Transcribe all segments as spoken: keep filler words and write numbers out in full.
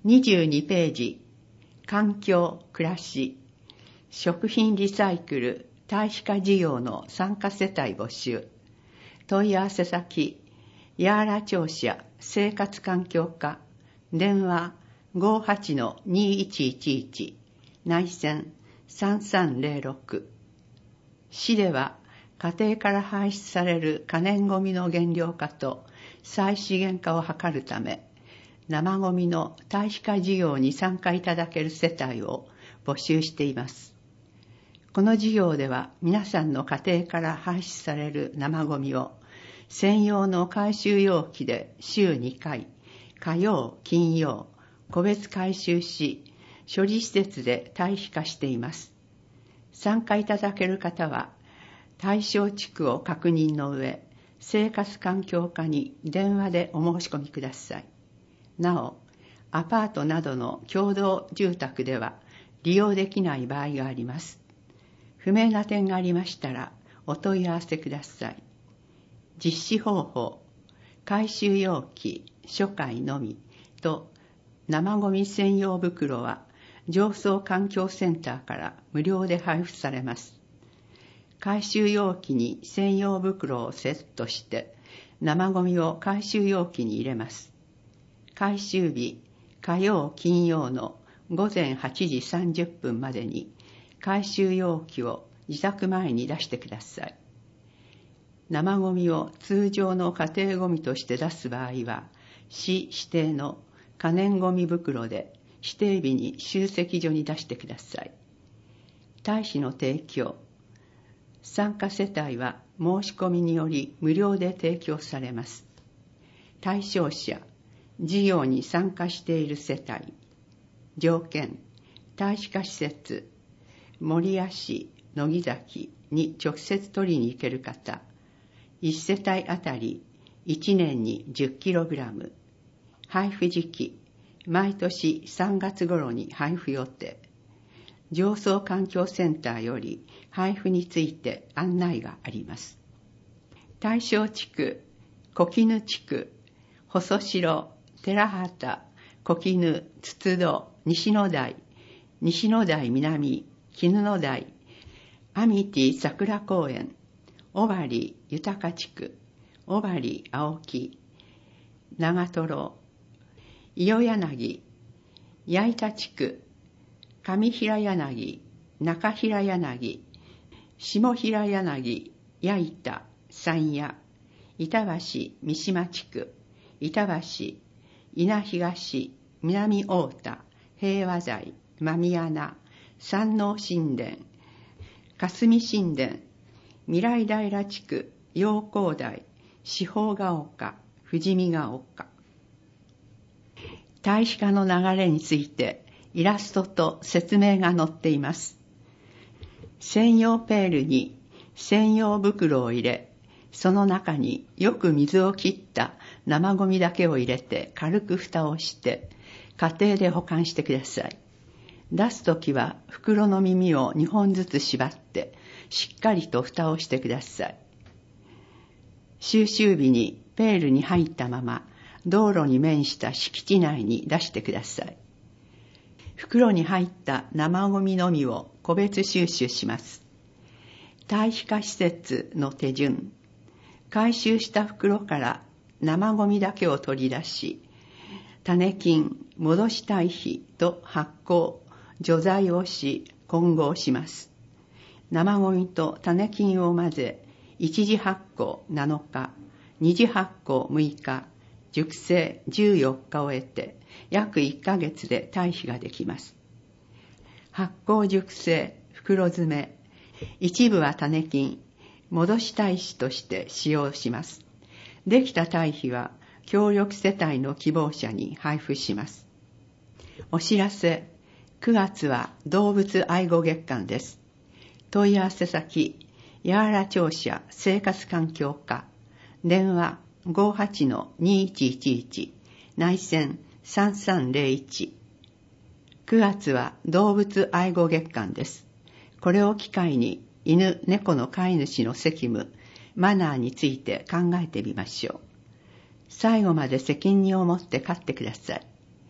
にじゅうにページ、環境、暮らし、食品リサイクル、堆肥化事業の参加世帯募集。問い合わせ先、ヤーラ庁舎生活環境課、電話 ごーはちのにいちいちいち、内線さんさんぜろろく。市では家庭から排出される可燃ごみの減量化と再資源化を図るため、生ごみの堆肥化事業に参加いただける世帯を募集しています。この事業では皆さんの家庭から排出される生ごみを専用の回収容器で週にかい、火曜、金曜、個別回収し、処理施設で堆肥化しています。参加いただける方は、対象地区を確認の上、生活環境課に電話でお申し込みください。なお、アパートなどの共同住宅では利用できない場合があります。不明な点がありましたらお問い合わせください。実施方法、回収容器、初回のみと生ごみ専用袋は上層環境センターから無料で配布されます。回収容器に専用袋をセットして生ごみを回収容器に入れます。回収日、火曜、金曜のごぜんはちじさんじゅっぷんまでに回収容器を自宅前に出してください。生ごみを通常の家庭ごみとして出す場合は、市指定の可燃ごみ袋で指定日に集積所に出してください。堆肥の提供。参加世帯は申し込みにより無料で提供されます。対象者、事業に参加している世帯。条件、堆肥化施設、守谷市、乃木崎に直接取りに行ける方。いち世帯あたりいちねんに じゅっキログラム。配布時期、毎年さんがつ頃に配布予定。上層環境センターより配布について案内があります。対象地区、小絹地区、細城、寺畑、小絹、筒戸、西野台、西野台南、絹野台、アミティ桜公園、尾張豊地区、尾張青木、長瀞、伊予柳、矢板地区、上平柳、中平柳、下平柳、矢板、山谷、板橋三島地区、板橋、稲東、南太田、平和台、真宮穴、山王神殿、霞神殿、未来平地区、陽光台、四方ヶ丘、富士見ヶ丘。堆肥化の流れについてイラストと説明が載っています。専用ペールに専用袋を入れ、その中によく水を切った生ゴミだけを入れて軽く蓋をして家庭で保管してください。出すときは袋の耳をにほんずつ縛ってしっかりと蓋をしてください。収集日にペールに入ったまま道路に面した敷地内に出してください。袋に入った生ゴミのみを個別収集します。堆肥化施設の手順。回収した袋から生ゴミだけを取り出し、種菌、戻し堆肥と発酵、除剤をし、混合します。生ゴミと種菌を混ぜ、一次発酵なのか、二次発酵むいか、熟成じゅうよっかを得て、約いっかげつで堆肥ができます。発酵熟成、袋詰め、一部は種菌、戻し堆肥として使用します。できた堆肥は、協力世帯の希望者に配布します。お知らせ、くがつは動物愛護月間です。問い合わせ先、八原庁舎生活環境課、電話 ごーはちのにいちいちいち、内線さんさんぜろいち。くがつは動物愛護月間です。これを機会に犬、猫の飼い主の責務、マナーについて考えてみましょう。最後まで責任を持って飼ってください。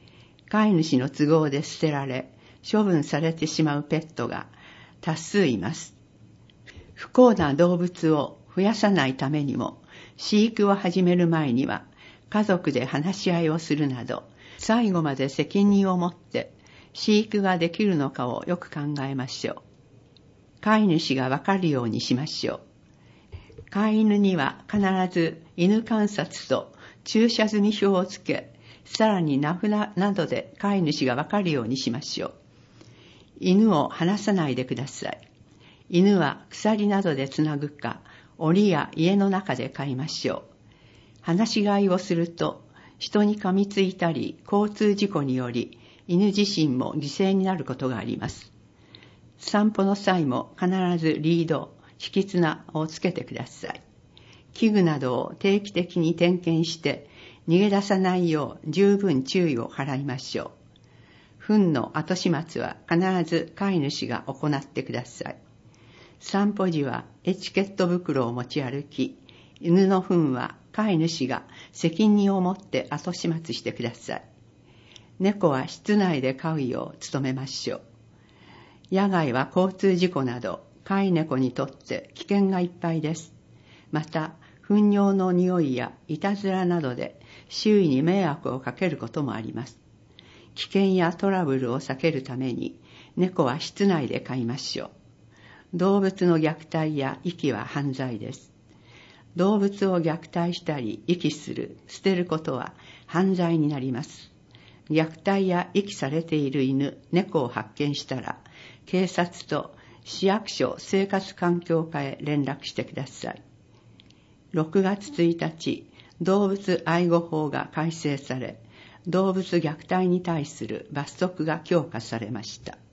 飼い主の都合で捨てられ、処分されてしまうペットが多数います。不幸な動物を増やさないためにも、飼育を始める前には、家族で話し合いをするなど、最後まで責任を持って飼育ができるのかをよく考えましょう。飼い主がわかるようにしましょう。飼い犬には必ず犬観察と駐車済み表をつけ、さらに名札などで飼い主がわかるようにしましょう。犬を離さないでください。犬は鎖などでつなぐか、檻や家の中で飼いましょう。放し飼いをすると、人に噛みついたり、交通事故により、犬自身も犠牲になることがあります。散歩の際も必ずリード、引き綱をつけてください。器具などを定期的に点検して、逃げ出さないよう十分注意を払いましょう。糞の後始末は必ず飼い主が行ってください。散歩時はエチケット袋を持ち歩き、犬の糞は飼い主が責任を持って後始末してください。猫は室内で飼うよう努めましょう。野外は交通事故など飼い猫にとって危険がいっぱいです。また、糞尿の匂いやいたずらなどで周囲に迷惑をかけることもあります。危険やトラブルを避けるために猫は室内で飼いましょう。動物の虐待や遺棄は犯罪です。動物を虐待したり遺棄する、捨てることは犯罪になります。虐待や遺棄されている犬、猫を発見したら、警察と市役所生活環境課へ連絡してください。ろくがつついたち、動物愛護法が改正され、動物虐待に対する罰則が強化されました。